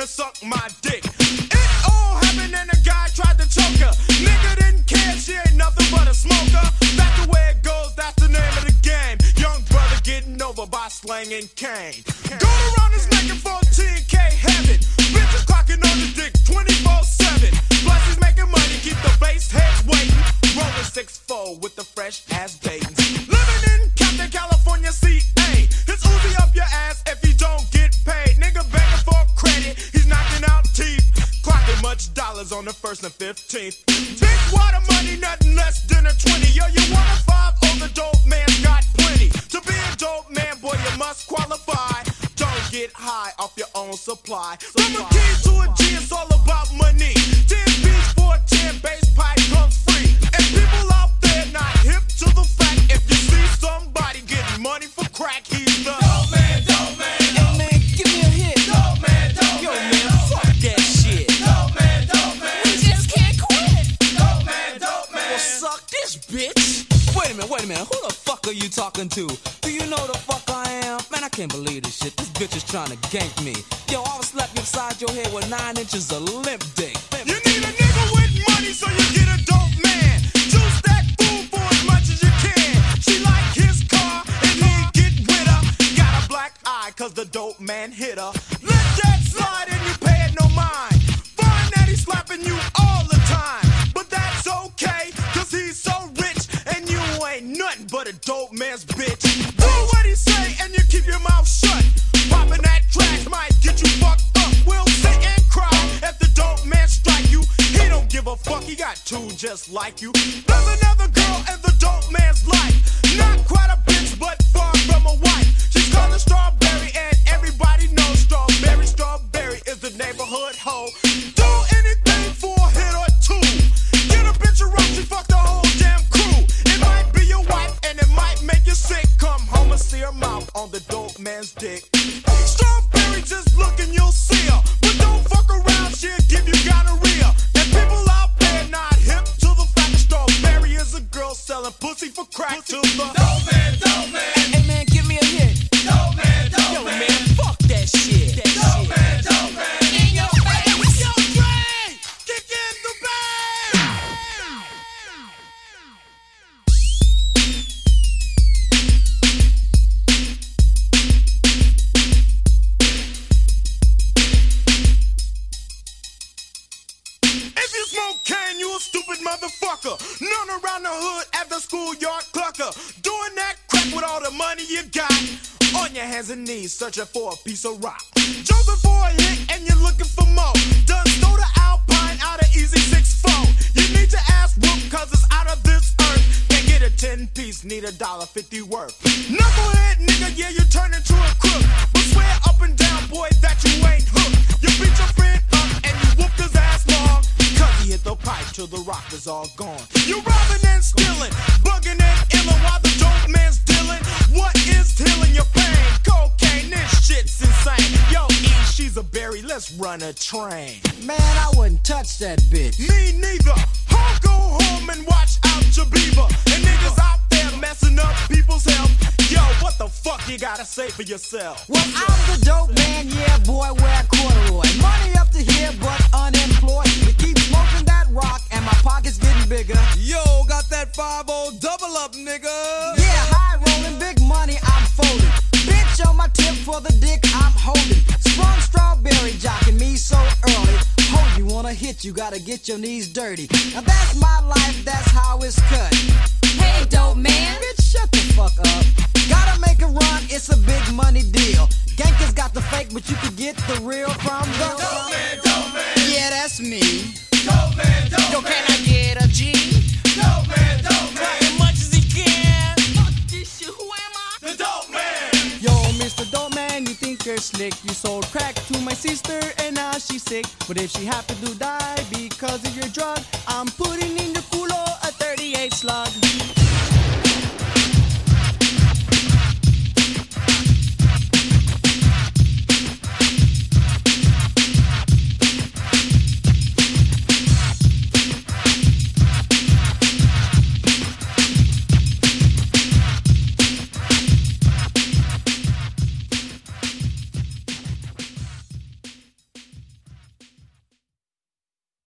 wanna suck my dick. It all happened and the guy tried to choke her. Nigga didn't care, she ain't nothing but a smoker. That's the way it goes, that's the name of the game. Young brother getting over by slanging cane. Going around is making 14K heaven. Bitches clocking on the dick 24/7. Plus he's making money, keep the bass heads waiting. Rolling 6-4 with the fresh ass baitings. Living in Compton, California, CA. His Uzi up your ass if you don't get paid. Nigga begging for credit, he's knocking out teeth. Clocking much dollars on the 1st and 15th. Big water money, nothing less than a 20. Yo, you want a 5? Oh, the dope man's got plenty. To be a dope man, boy, you must qualify. Don't get high off your own supply. From a key to a G, it's all about money. 10 beats for a 10 bass pipe comes free. And people out there not hip to the fact, if you see somebody getting money for crack, he's the dope man, dope man. Hey man, give me a hit. Dope man, dope Yo man. man, fuck that shit. Dope man, dope man. We just can't quit. Dope man, dope man. Well, suck this bitch. Wait a minute. Who the fuck are you talking to? Do you know the fuck I am? Man, I can't believe this shit. This bitch is trying to gank me. Yo, I will slap you upside your head with 9 inches of limp dick. You need a nigga with money, so you get a dope man. Juice that fool for as much as you can. She like his car, and he get with her. Got a black eye, cause the dope man hit her. Let that slide and you pay it no mind. Find that he's slapping you all the time. But that's okay, cause he's so rich, and you ain't nothing but a dope man's bitch. Do what he say, and you keep your mouth shut. Popping that trash might get you fucked up. We'll sit and cry if the dope man strike you. He don't give a fuck, he got two just like you. There's another girl in the dope man's life. Not quite a bitch, but far from a wife. She's called a Strawberry, and everybody knows Strawberry. Strawberry is the neighborhood hoe. Do anything for a hit or two. Get a bitch around, she fuck the whole damn crew. It might be your wife, and it might make you sick. Come home and see her mouth on the dope man's dick. Strawberry, just look and you'll see her. But don't fuck around, she'll give you gonorrhea. And people out there not hip to the fact Strawberry is a girl selling pussy for crack to the dope man, dope man. Hey man, give me a hit. Dope man, dope Yo man. man, fuck that shit. Dope man, dope man. In your face. Yo, Dre, kick in the band. If you smoke cane, you a stupid motherfucker. Known around the hood as the schoolyard clucker. Doing that crap with all the money you got. On your hands and knees, searching for a piece of rock. Jumping for a hit and you're looking for more. Done stole the Alpine out of Easy 6-4. You need your ass whooped cause it's out of this earth. Can't get a 10-piece, need $1.50 worth. Knucklehead nigga, yeah, you turn into a crook. But swear up and down, boy, that you ain't hooked. You beat your friend up and you whooped his ass long. Cause he hit the pipe till the rock is all gone. You robbing and stealing, bugging and illin' while the dope man's dealing. What is healing your pain? Cocaine, this shit's insane. Yo, E, she's a berry, let's run a train. Man, I wouldn't touch that bitch. Me neither. I'll go home and watch out your beaver. And niggas out there messing up people's health. Yo, what the fuck you gotta say for yourself? Well, I'm the dope man, yeah, boy, wear corduroy. Money up to here, but unemployed. We keep smoking that rock, and my pocket's getting bigger. Yo, got that 5-0 double up, nigga. Yeah, high rolling, big money, I'm folding. Bitch on my tip for the dick I'm holding. Sprung Strawberry jocking me so early. Hold, you wanna hit, you gotta get your knees dirty. Now that's my life, that's how it's cut. Hey, dope man. Bitch, shut the fuck up. Gotta make a run, it's a big money deal. Gankers got the fake, but you can get the real from the Dope man, dope man. Yeah, that's me. Dope man, dope Yo, man. can I get a G? Dope man, dope man. As much as he can. Fuck this shit, who am I? The dope man. Yo, Mr. Dope Man, you think you're slick. You sold crack to my sister and now she's sick. But if she happened to die because of your drug, I'm putting in your culo a 38 slug.